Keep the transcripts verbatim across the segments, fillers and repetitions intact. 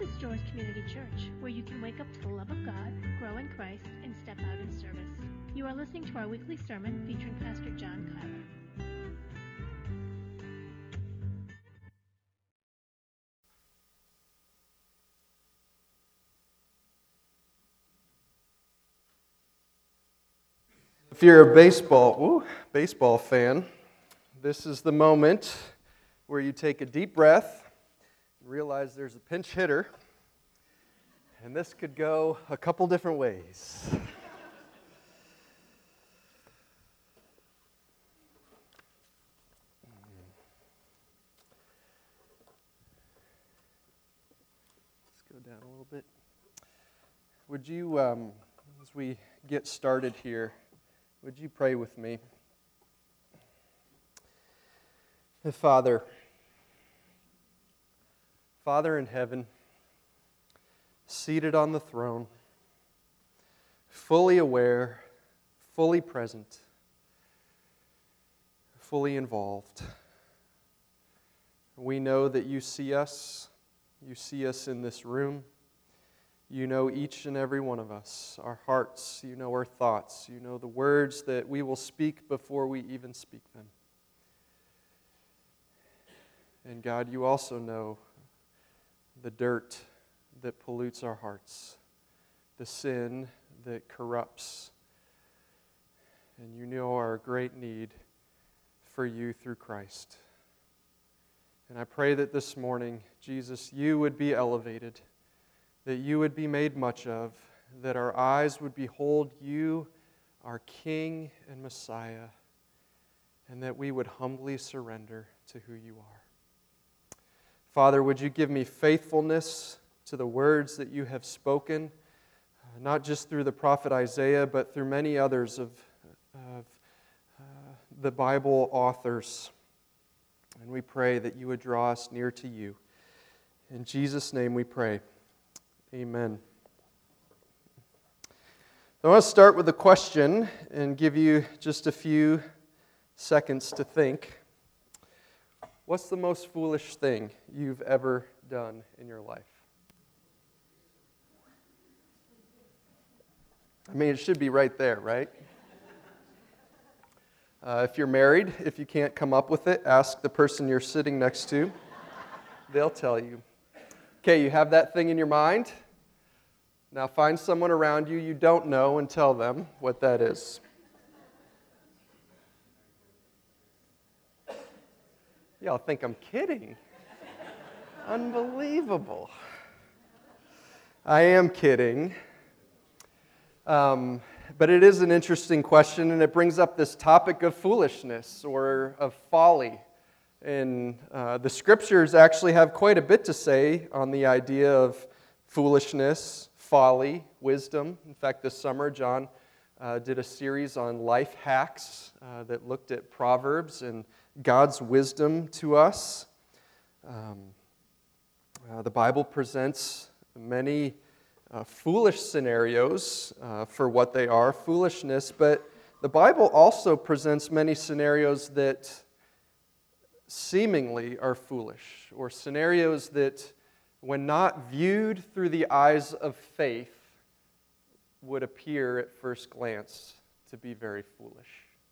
is Joyce Community Church, where you can wake up to the love of God, grow in Christ, and step out in service. You are listening to our weekly sermon featuring Pastor John Kyler. If you're a baseball, ooh, baseball fan, this is the moment where you take a deep breath and realize there's a pinch hitter, and this could go a couple different ways. Let's go down a little bit. Would you, um, as we get started here, would you pray with me? Father, Father in heaven, seated on the throne, fully aware, fully present, fully involved. We know that you see us, you see us in this room. You know each and every one of us, our hearts, you know our thoughts, you know the words that we will speak before we even speak them. And God, you also know the dirt that pollutes our hearts, the sin that corrupts, and you know our great need for you through Christ. And I pray that this morning, Jesus, you would be elevated, that you would be made much of, that our eyes would behold you, our King and Messiah, and that we would humbly surrender to who you are. Father, would you give me faithfulness to the words that you have spoken, uh, not just through the prophet Isaiah, but through many others of, of uh, the Bible authors. And we pray that you would draw us near to you. In Jesus' name we pray. Amen. I want to start with a question and give you just a few seconds to think. What's the most foolish thing you've ever done in your life? I mean, it should be right there, right? Uh, if you're married, if you can't come up with it, ask the person you're sitting next to. They'll tell you. Okay, you have that thing in your mind. Now find someone around you you don't know and tell them what that is. Y'all think I'm kidding. Unbelievable. I am kidding. Um, but it is an interesting question, and it brings up this topic of foolishness or of folly. And uh, the Scriptures actually have quite a bit to say on the idea of foolishness, folly, wisdom. In fact, this summer, John uh, did a series on life hacks uh, that looked at Proverbs and God's wisdom to us. Um, uh, the Bible presents many uh, foolish scenarios uh, for what they are, foolishness, but the Bible also presents many scenarios that seemingly are foolish, or scenarios that, when not viewed through the eyes of faith, would appear at first glance to be very foolish.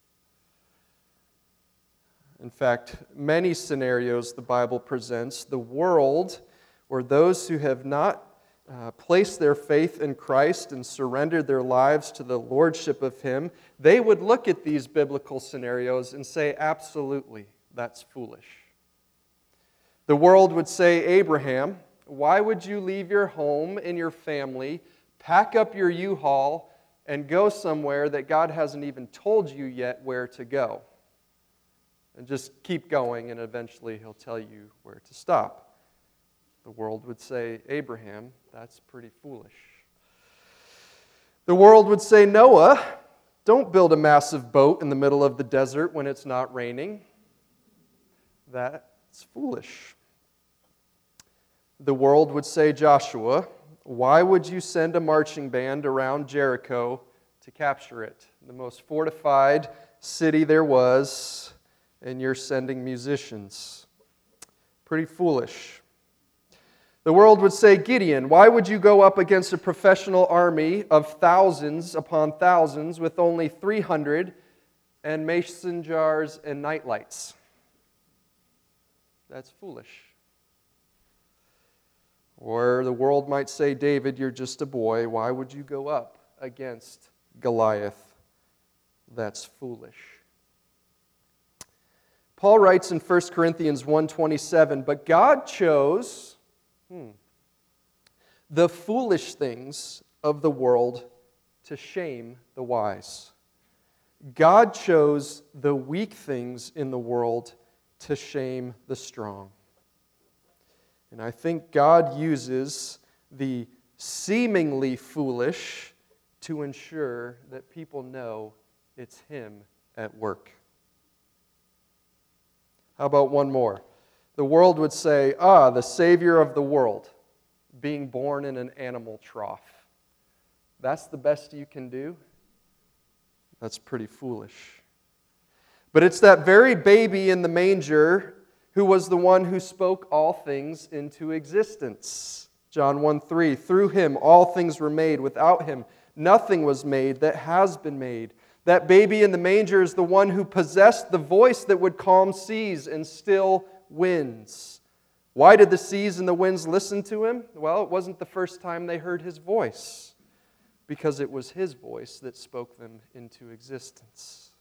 In fact, many scenarios the Bible presents, the world, or those who have not uh, placed their faith in Christ and surrendered their lives to the lordship of Him, they would look at these biblical scenarios and say, absolutely, that's foolish. The world would say, Abraham, why would you leave your home and your family, pack up your U-Haul, and go somewhere that God hasn't even told you yet where to go? And just keep going, and eventually He'll tell you where to stop. The world would say, Abraham, that's pretty foolish. The world would say, Noah, don't build a massive boat in the middle of the desert when it's not raining. That's foolish. The world would say, Joshua, why would you send a marching band around Jericho to capture it? The most fortified city there was, and you're sending musicians. Pretty foolish. The world would say, Gideon, why would you go up against a professional army of thousands upon thousands with only three hundred and mason jars and nightlights? That's foolish. Or the world might say, David, you're just a boy. Why would you go up against Goliath? That's foolish. Paul writes in First Corinthians one twenty-seven, but God chose hmm, the foolish things of the world to shame the wise. God chose the weak things in the world to shame the strong. And I think God uses the seemingly foolish to ensure that people know it's Him at work. How about one more? The world would say, ah, the Savior of the world, being born in an animal trough. That's the best you can do? That's pretty foolish. But it's that very baby in the manger who was the one who spoke all things into existence. John one three, through Him all things were made. Without Him nothing was made that has been made. That baby in the manger is the one who possessed the voice that would calm seas and still winds. Why did the seas and the winds listen to Him? Well, it wasn't the first time they heard His voice, because it was His voice that spoke them into existence.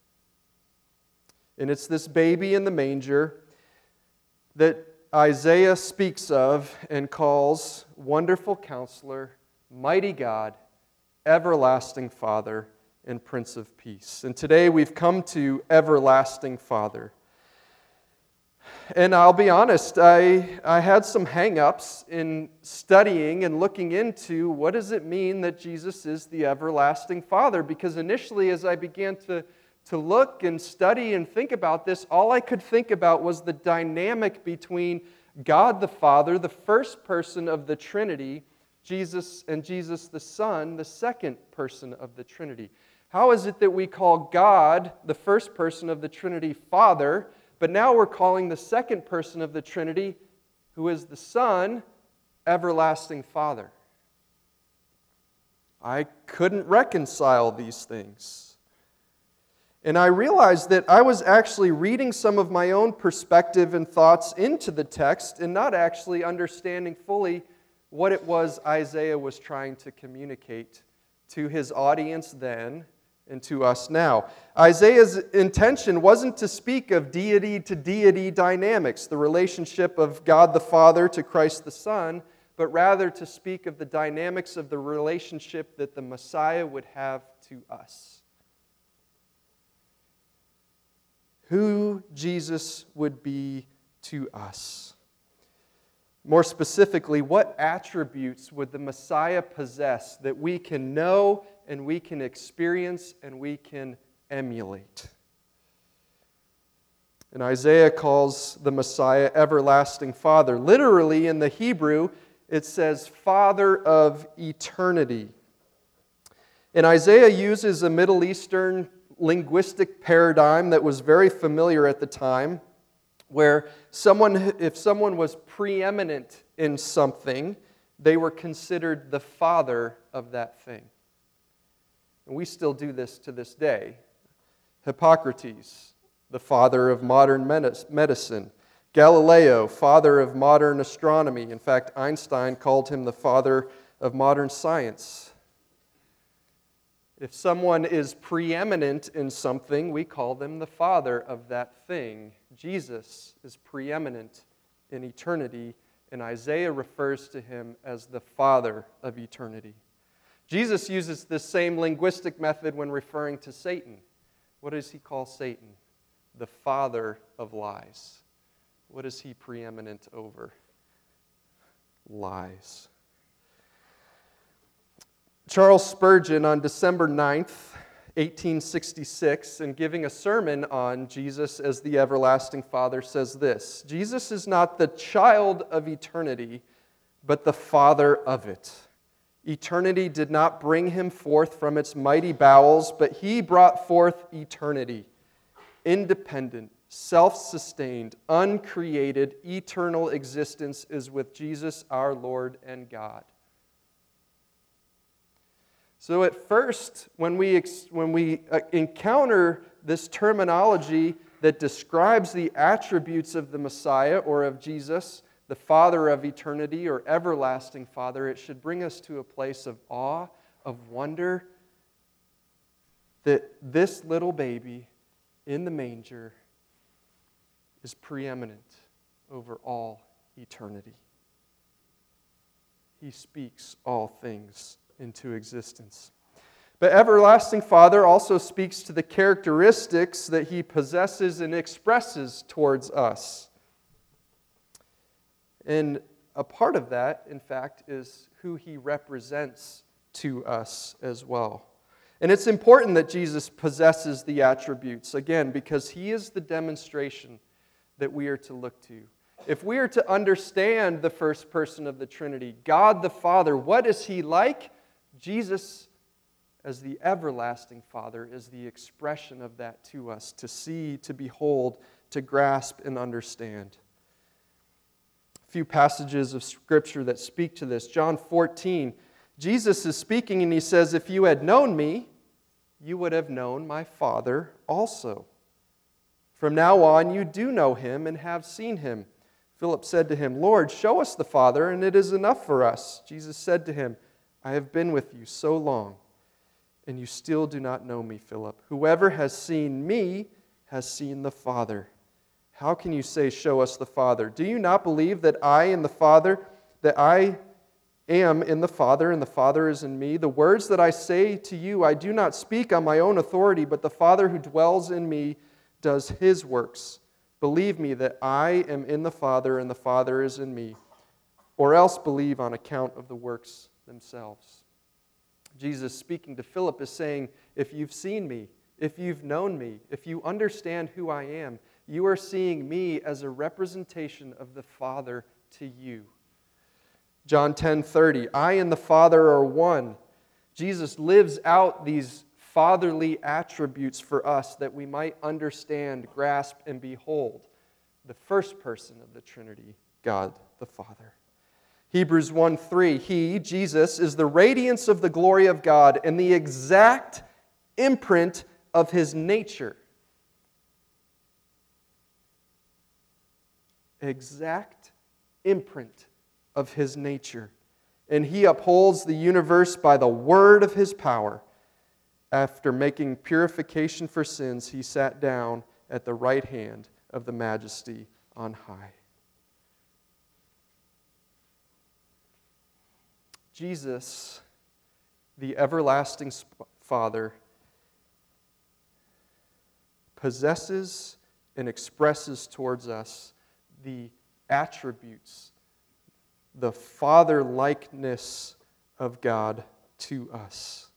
And it's this baby in the manger that Isaiah speaks of and calls Wonderful Counselor, Mighty God, Everlasting Father, and Prince of Peace. And today we've come to Everlasting Father. And I'll be honest, I, I had some hang-ups in studying and looking into what does it mean that Jesus is the Everlasting Father, because initially as I began to, to look and study and think about this, all I could think about was the dynamic between God the Father, the first person of the Trinity, Jesus and Jesus the Son, the second person of the Trinity. How is it that we call God, the first person of the Trinity, Father, but now we're calling the second person of the Trinity, who is the Son, Everlasting Father? I couldn't reconcile these things. And I realized that I was actually reading some of my own perspective and thoughts into the text and not actually understanding fully what it was Isaiah was trying to communicate to his audience then and to us now. Isaiah's intention wasn't to speak of deity to deity dynamics, the relationship of God the Father to Christ the Son, but rather to speak of the dynamics of the relationship that the Messiah would have to us. Who Jesus would be to us. More specifically, what attributes would the Messiah possess that we can know and we can experience and we can emulate? And Isaiah calls the Messiah Everlasting Father. Literally in the Hebrew, it says Father of eternity. And Isaiah uses a Middle Eastern linguistic paradigm that was very familiar at the time, where someone, if someone was preeminent in something, they were considered the father of that thing. And we still do this to this day. Hippocrates, the father of modern medicine. Galileo, father of modern astronomy. In fact, Einstein called him the father of modern science. If someone is preeminent in something, we call them the father of that thing. Jesus is preeminent in eternity, and Isaiah refers to Him as the Father of eternity. Jesus uses this same linguistic method when referring to Satan. What does He call Satan? The father of lies. What is he preeminent over? Lies. Charles Spurgeon, on December ninth, eighteen sixty-six, in giving a sermon on Jesus as the Everlasting Father, says this: Jesus is not the child of eternity, but the Father of it. Eternity did not bring Him forth from its mighty bowels, but He brought forth eternity, independent, self-sustained, uncreated, eternal existence is with Jesus, our Lord and God. So at first, when we, when we encounter this terminology that describes the attributes of the Messiah or of Jesus, the Father of eternity or everlasting Father, it should bring us to a place of awe, of wonder, that this little baby in the manger is preeminent over all eternity. He speaks all things into existence. But everlasting Father also speaks to the characteristics that He possesses and expresses towards us. And a part of that, in fact, is who He represents to us as well. And it's important that Jesus possesses the attributes, again, because He is the demonstration that we are to look to. If we are to understand the first person of the Trinity, God the Father, what is He like? Jesus, as the everlasting Father, is the expression of that to us, to see, to behold, to grasp, and understand. A few passages of Scripture that speak to this. John fourteen, Jesus is speaking and He says, "If you had known me, you would have known my Father also. From now on you do know Him and have seen Him." Philip said to Him, "Lord, show us the Father, and it is enough for us." Jesus said to him, "I have been with you so long, and you still do not know me, Philip. Whoever has seen me has seen the Father. How can you say, 'Show us the Father'? Do you not believe that I and the Father, that I am in the Father, and the Father is in me? The words that I say to you, I do not speak on my own authority, but the Father who dwells in me does His works. Believe me that I am in the Father, and the Father is in me, or else believe on account of the works themselves." Jesus, speaking to Philip, is saying, if you've seen me, if you've known me, if you understand who I am, you are seeing me as a representation of the Father to you. John ten thirty, "I and the Father are one." Jesus lives out these fatherly attributes for us that we might understand, grasp, and behold the first person of the Trinity, God the Father. Hebrews one three, He, Jesus, is the radiance of the glory of God and the exact imprint of His nature. Exact imprint of His nature. And He upholds the universe by the word of His power. After making purification for sins, He sat down at the right hand of the Majesty on high. Jesus, the everlasting Father, possesses and expresses towards us the attributes, the Father-likeness of God to us.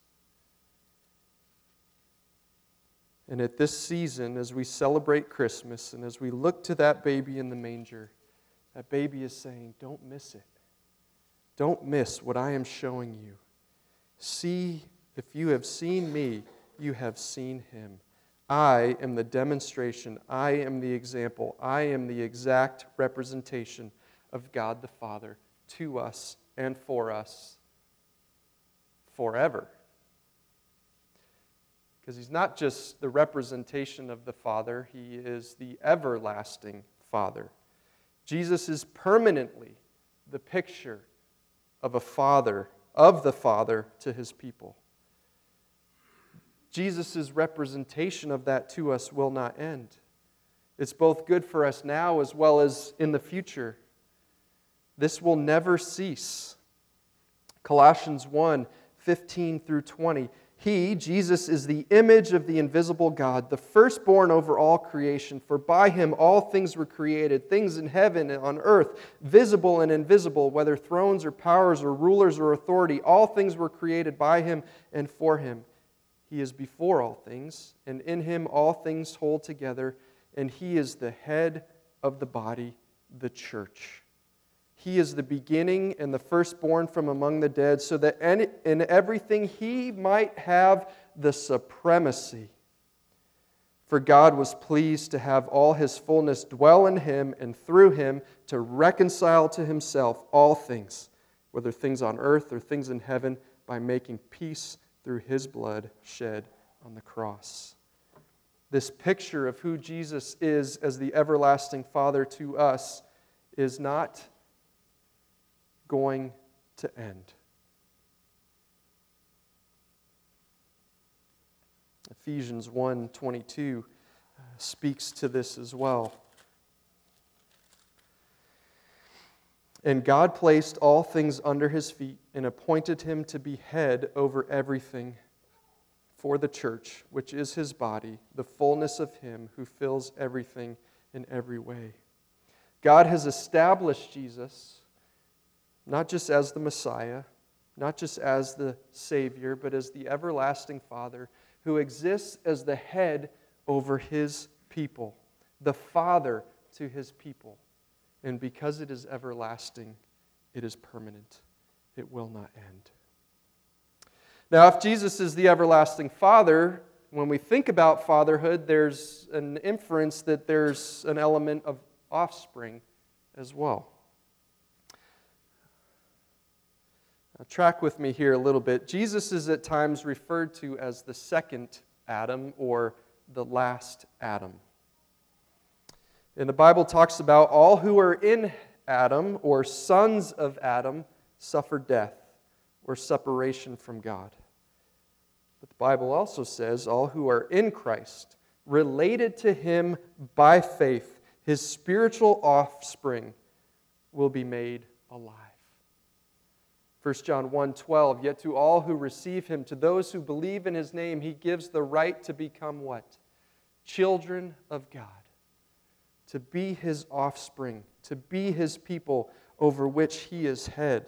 And at this season, as we celebrate Christmas and as we look to that baby in the manger, that baby is saying, don't miss it. Don't miss what I am showing you. See, if you have seen me, you have seen Him. I am the demonstration. I am the example. I am the exact representation of God the Father to us and for us forever. Because He's not just the representation of the Father, He is the everlasting Father. Jesus is permanently the picture of a Father, of the Father to His people. Jesus' representation of that to us will not end. It's both good for us now as well as in the future. This will never cease. Colossians one, fifteen through twenty. He, Jesus, is the image of the invisible God, the firstborn over all creation. For by Him all things were created, things in heaven and on earth, visible and invisible, whether thrones or powers or rulers or authority. All things were created by Him and for Him. He is before all things, and in Him all things hold together, and He is the head of the body, the church. He is the beginning and the firstborn from among the dead, so that in everything He might have the supremacy. For God was pleased to have all his fullness dwell in him, and through him to reconcile to himself all things, whether things on earth or things in heaven, by making peace through his blood shed on the cross. This picture of who Jesus is as the everlasting Father to us is not going to end. Ephesians one twenty-two speaks to this as well. And God placed all things under his feet and appointed him to be head over everything for the church, which is his body, the fullness of him who fills everything in every way. God has established Jesus not just as the Messiah, not just as the Savior, but as the everlasting Father who exists as the head over his people, the Father to his people. And because it is everlasting, it is permanent. It will not end. Now, if Jesus is the everlasting Father, when we think about fatherhood, there's an inference that there's an element of offspring as well. Now, track with me here a little bit. Jesus is at times referred to as the second Adam or the last Adam. And the Bible talks about all who are in Adam or sons of Adam suffer death or separation from God. But the Bible also says all who are in Christ, related to him by faith, his spiritual offspring, will be made alive. First John one twelve, yet to all who receive him, to those who believe in his name, he gives the right to become what? Children of God. To be his offspring, to be his people over which he is head.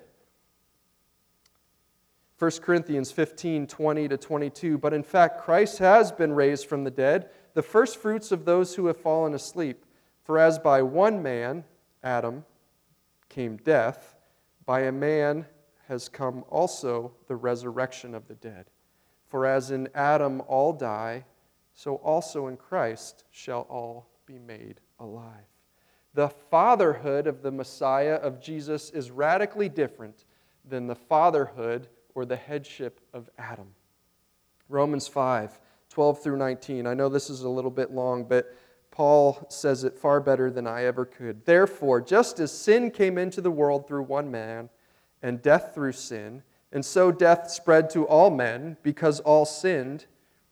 First Corinthians fifteen twenty to twenty-two, but in fact Christ has been raised from the dead, the first fruits of those who have fallen asleep. For as by one man, Adam, came death, by a man has come also the resurrection of the dead. For as in Adam all die, so also in Christ shall all be made alive. The fatherhood of the Messiah of Jesus is radically different than the fatherhood or the headship of Adam. Romans five twelve through nineteen. I know this is a little bit long, but Paul says it far better than I ever could. Therefore, just as sin came into the world through one man, and death through sin, and so death spread to all men because all sinned.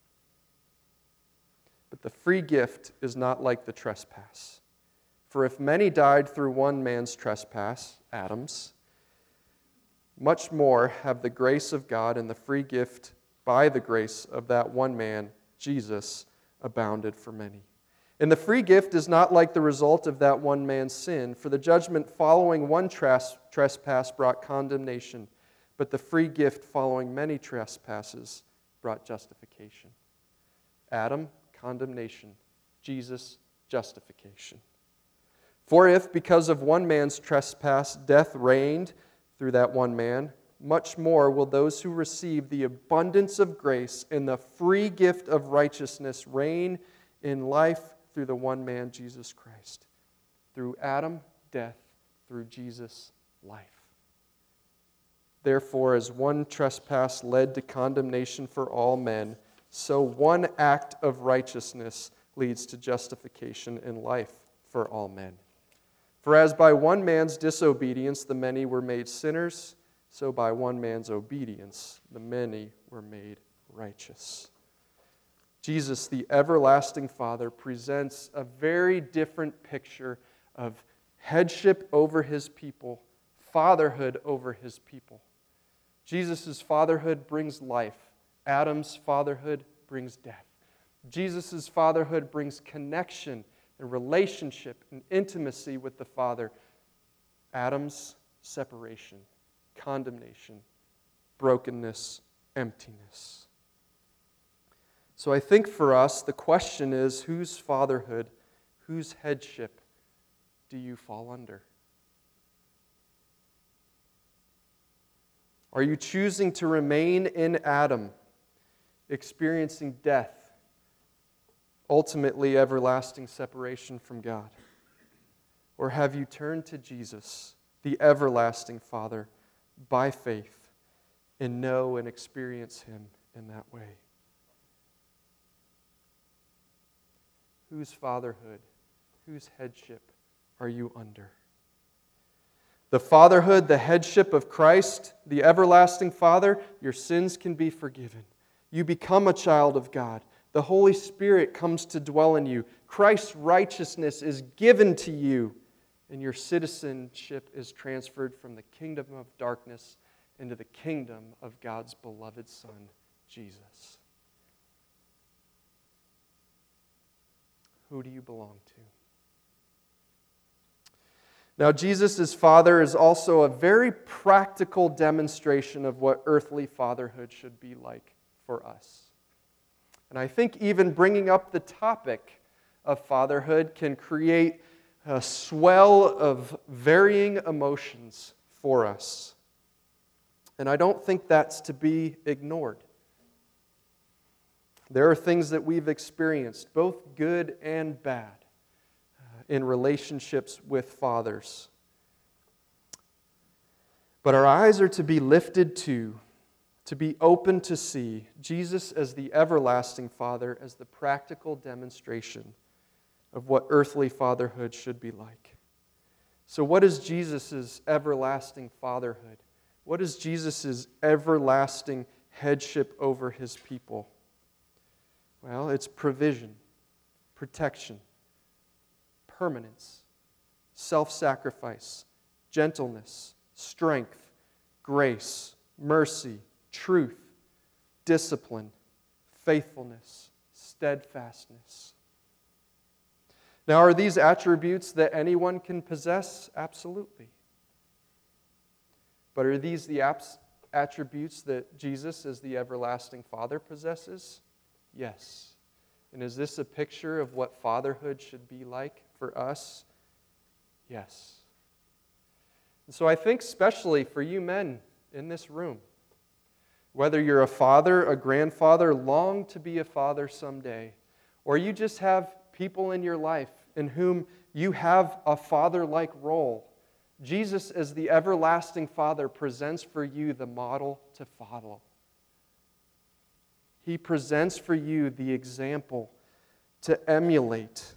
But the free gift is not like the trespass. For if many died through one man's trespass, Adam's, much more have the grace of God and the free gift by the grace of that one man, Jesus, abounded for many. And the free gift is not like the result of that one man's sin, for the judgment following one tras- trespass brought condemnation, but the free gift following many trespasses brought justification. Adam, condemnation. Jesus, justification. For if, because of one man's trespass, death reigned through that one man, much more will those who receive the abundance of grace and the free gift of righteousness reign in life through the one man, Jesus Christ. Through Adam, death. Through Jesus, life. Therefore, as one trespass led to condemnation for all men, so one act of righteousness leads to justification and life for all men. For as by one man's disobedience the many were made sinners, so by one man's obedience the many were made righteous. Jesus, the everlasting Father, presents a very different picture of headship over his people, fatherhood over his people. Jesus' fatherhood brings life. Adam's fatherhood brings death. Jesus' fatherhood brings connection and relationship and intimacy with the Father. Adam's separation, condemnation, brokenness, emptiness. So I think for us, the question is, whose fatherhood, whose headship do you fall under? Are you choosing to remain in Adam, experiencing death, ultimately everlasting separation from God? Or have you turned to Jesus, the everlasting Father, by faith and know and experience Him in that way? Whose fatherhood, whose headship are you under? The fatherhood, the headship of Christ, the everlasting Father, your sins can be forgiven. You become a child of God. The Holy Spirit comes to dwell in you. Christ's righteousness is given to you, and your citizenship is transferred from the kingdom of darkness into the kingdom of God's beloved Son, Jesus. Who do you belong to? Now, Jesus' Father is also a very practical demonstration of what earthly fatherhood should be like for us. And I think even bringing up the topic of fatherhood can create a swell of varying emotions for us. And I don't think that's to be ignored. There are things that we've experienced, both good and bad, in relationships with fathers. But our eyes are to be lifted to, to be open to see Jesus as the everlasting Father, as the practical demonstration of what earthly fatherhood should be like. So what is Jesus' everlasting fatherhood? What is Jesus' everlasting headship over His people? Well, it's provision, protection, permanence, self-sacrifice, gentleness, strength, grace, mercy, truth, discipline, faithfulness, steadfastness. Now, are these attributes that anyone can possess? Absolutely. But are these the attributes that Jesus, as the everlasting Father, possesses? Yes. And is this a picture of what fatherhood should be like for us? Yes. And so I think especially for you men in this room, whether you're a father, a grandfather, long to be a father someday, or you just have people in your life in whom you have a father-like role, Jesus as the everlasting Father presents for you the model to follow. He presents for you the example to emulate.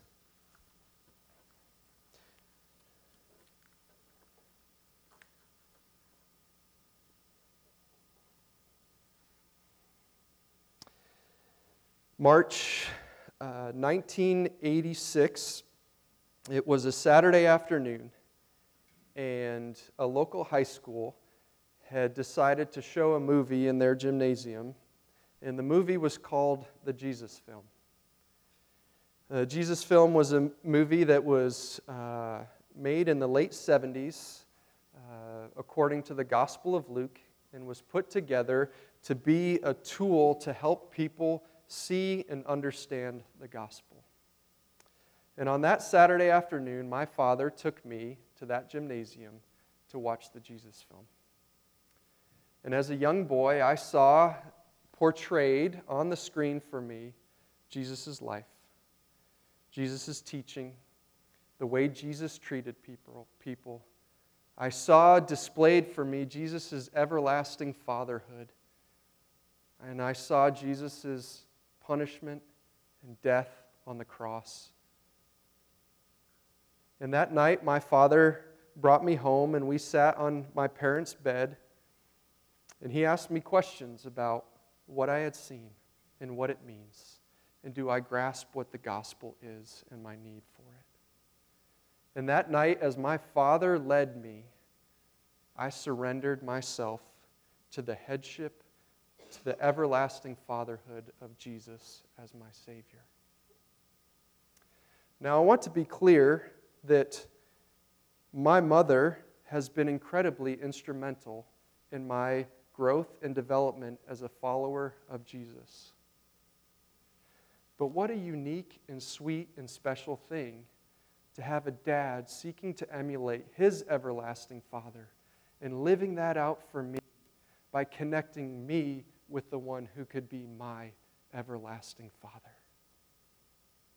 March uh, nineteen eighty-six, it was a Saturday afternoon, and a local high school had decided to show a movie in their gymnasium, and the movie was called The Jesus Film. The Jesus Film was a movie that was uh, made in the late seventies, uh, according to the Gospel of Luke, and was put together to be a tool to help people see and understand the gospel. And on that Saturday afternoon, my father took me to that gymnasium to watch the Jesus Film. And as a young boy, I saw portrayed on the screen for me Jesus' life, Jesus' teaching, the way Jesus treated people. people. I saw displayed for me Jesus' everlasting fatherhood. And I saw Jesus' punishment and death on the cross. And that night, my father brought me home, and we sat on my parents' bed, and he asked me questions about what I had seen and what it means, and do I grasp what the gospel is and my need for it. And that night, as my father led me, I surrendered myself to the headship, to the everlasting fatherhood of Jesus as my Savior. Now, I want to be clear that my mother has been incredibly instrumental in my growth and development as a follower of Jesus. But what a unique and sweet and special thing to have a dad seeking to emulate his everlasting Father and living that out for me by connecting me with the one who could be my everlasting Father.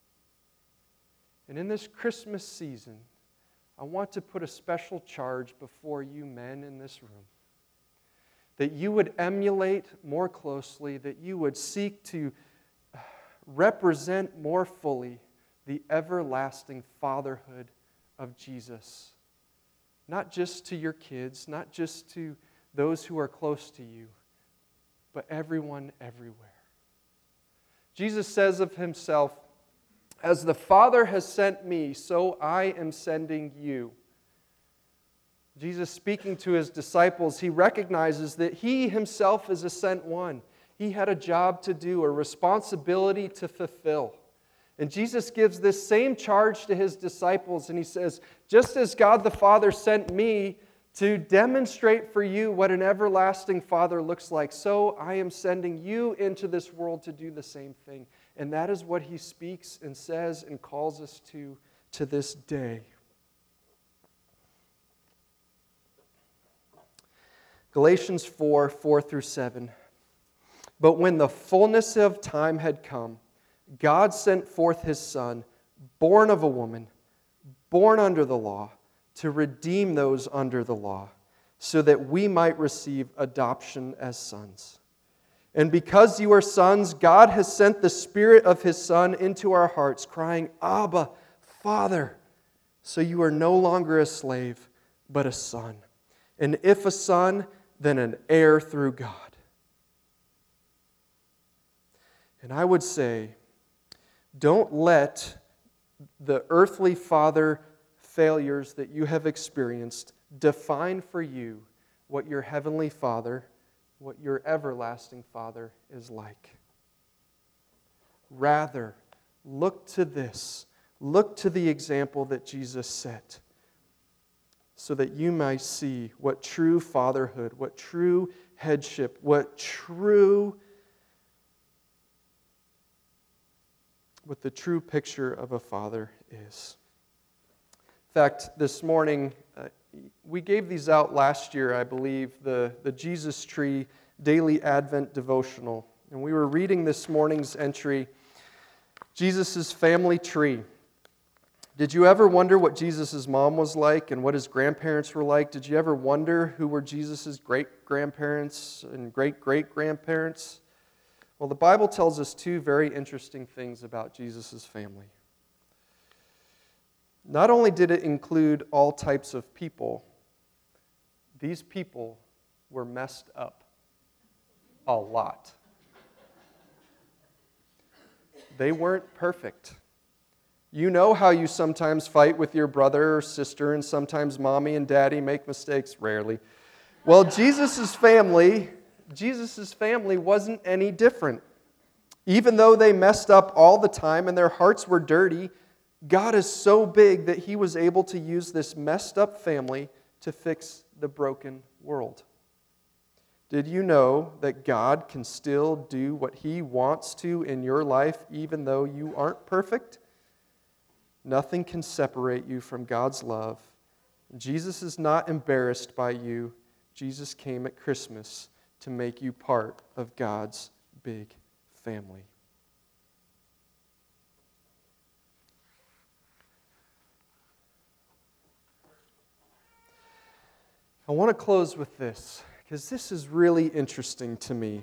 And in this Christmas season, I want to put a special charge before you men in this room. That you would emulate more closely, that you would seek to represent more fully the everlasting fatherhood of Jesus. Not just to your kids, not just to those who are close to you, but everyone everywhere. Jesus says of himself, "As the Father has sent me, so I am sending you." Jesus, speaking to his disciples, he recognizes that he himself is a sent one. He had a job to do, a responsibility to fulfill. And Jesus gives this same charge to his disciples, and he says, just as God the Father sent me to demonstrate for you what an everlasting Father looks like, so I am sending you into this world to do the same thing. And that is what he speaks and says and calls us to to this day. Galatians four, four through seven. But when the fullness of time had come, God sent forth his Son, born of a woman, born under the law, to redeem those under the law, so that we might receive adoption as sons. And because you are sons, God has sent the Spirit of his Son into our hearts, crying, Abba, Father. So you are no longer a slave, but a son. And if a son, then an heir through God. And I would say, don't let the earthly father failures that you have experienced define for you what your heavenly Father, what your everlasting Father is like. Rather, look to this. Look to the example that Jesus set, so that you might see what true fatherhood, what true headship, what true, what the true picture of a father is. In fact, this morning, uh, we gave these out last year, I believe, the, the Jesus Tree Daily Advent Devotional. And we were reading this morning's entry, Jesus' Family Tree. Did you ever wonder what Jesus' mom was like and what his grandparents were like? Did you ever wonder who were Jesus' great-grandparents and great-great-grandparents? Well, the Bible tells us two very interesting things about Jesus' family. Not only did it include all types of people, these people were messed up a lot. They weren't perfect. You know how you sometimes fight with your brother or sister, and sometimes mommy and daddy make mistakes, rarely. Well, Jesus' family, Jesus' family wasn't any different. Even though they messed up all the time and their hearts were dirty, God is so big that he was able to use this messed up family to fix the broken world. Did you know that God can still do what he wants to in your life even though you aren't perfect? Nothing can separate you from God's love. Jesus is not embarrassed by you. Jesus came at Christmas to make you part of God's big family. I want to close with this, because this is really interesting to me.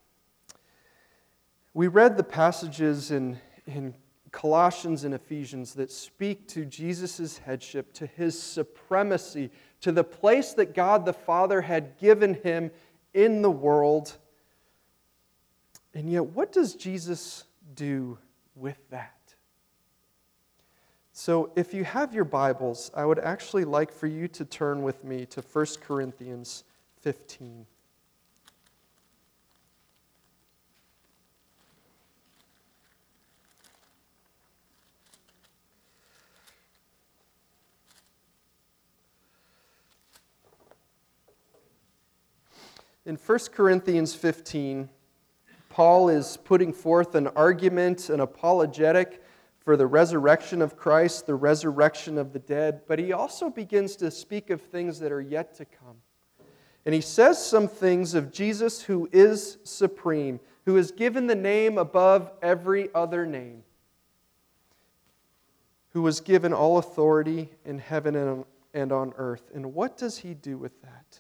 We read the passages in, in Colossians and Ephesians that speak to Jesus' headship, to his supremacy, to the place that God the Father had given him in the world. And yet, what does Jesus do with that? So, if you have your Bibles, I would actually like for you to turn with me to First Corinthians fifteen. In First Corinthians fifteen, Paul is putting forth an argument, an apologetic for the resurrection of Christ, the resurrection of the dead, but he also begins to speak of things that are yet to come. And he says some things of Jesus who is supreme, who is given the name above every other name, who was given all authority in heaven and on earth. And what does he do with that?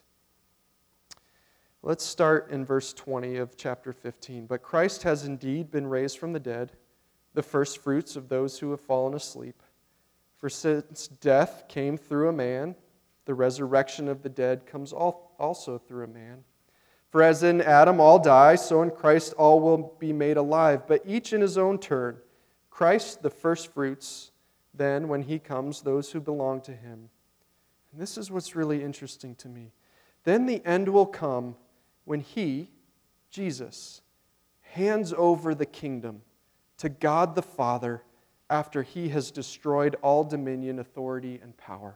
Let's start in verse twenty of chapter fifteen. But Christ has indeed been raised from the dead, the firstfruits of those who have fallen asleep. For since death came through a man, the resurrection of the dead comes also through a man. For as in Adam all die, so in Christ all will be made alive, but each in his own turn. Christ the firstfruits, then when he comes, those who belong to him. And this is what's really interesting to me. Then the end will come when he, Jesus, hands over the kingdom to God the Father after he has destroyed all dominion, authority, and power.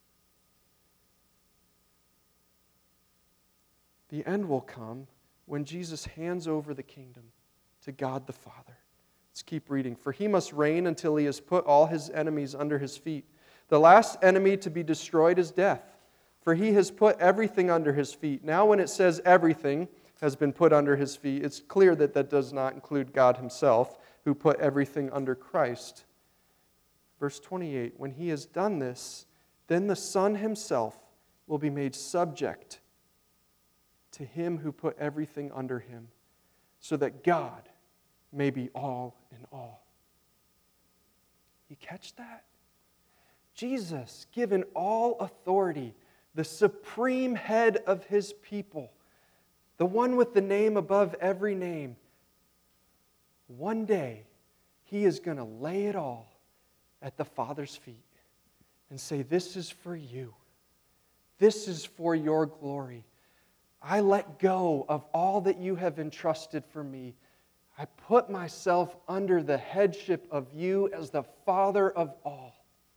The end will come when Jesus hands over the kingdom to God the Father. Let's keep reading. For he must reign until he has put all his enemies under his feet. The last enemy to be destroyed is death, for he has put everything under his feet. Now when it says everything has been put under his feet, it's clear that that does not include God himself, who put everything under Christ. Verse twenty-eight, when he has done this, then the Son himself will be made subject to him who put everything under him, so that God may be all in all. You catch that? Jesus, given all authority, the supreme head of his people, the one with the name above every name, one day he is going to lay it all at the Father's feet and say, this is for you. This is for your glory. I let go of all that you have entrusted for me. I put myself under the headship of you as the Father of all.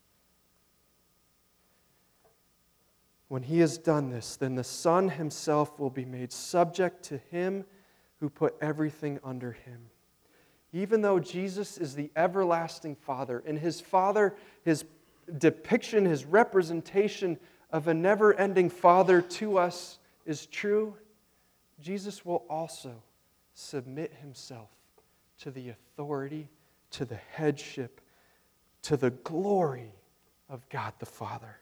When he has done this, then the Son himself will be made subject to him who put everything under him. Even though Jesus is the everlasting Father, and his Father, his depiction, his representation of a never-ending Father to us is true, Jesus will also submit himself to the authority, to the headship, to the glory of God the Father.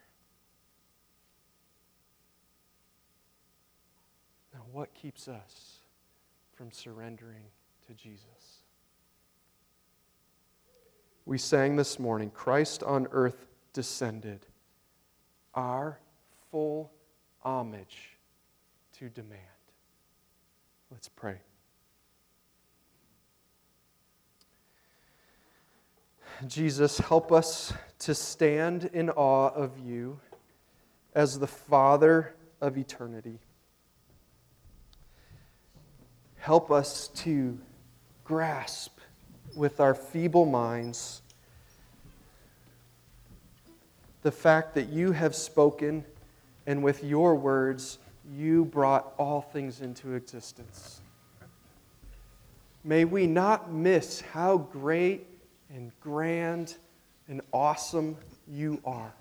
Now, what keeps us from surrendering to Jesus? We sang this morning, Christ on earth descended, our full homage to demand. Let's pray. Jesus, help us to stand in awe of you as the Father of eternity. Help us to grasp with our feeble minds the fact that you have spoken, and with your words, you brought all things into existence. May we not miss how great and grand and awesome you are.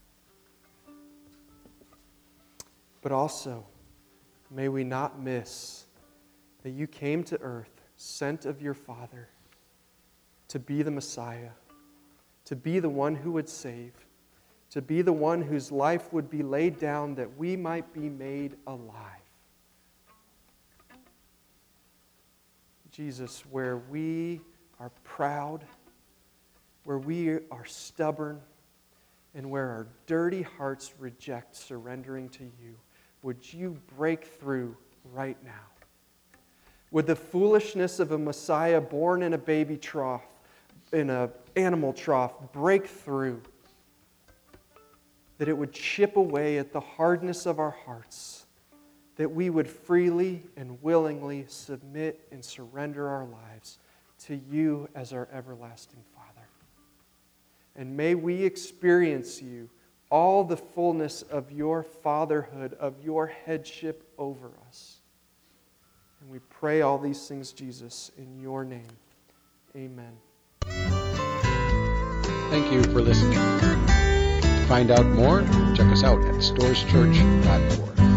But also, may we not miss that you came to earth, sent of your Father, to be the Messiah, to be the one who would save, to be the one whose life would be laid down that we might be made alive. Jesus, where we are proud, where we are stubborn, and where our dirty hearts reject surrendering to you, would you break through right now? Would the foolishness of a Messiah born in a baby trough, in an animal trough, break through? That it would chip away at the hardness of our hearts, that we would freely and willingly submit and surrender our lives to you as our everlasting Father. And may we experience you, all the fullness of your fatherhood, of your headship over us. And we pray all these things, Jesus, in your name. Amen. Thank you for listening. To find out more, check us out at storrs church dot org.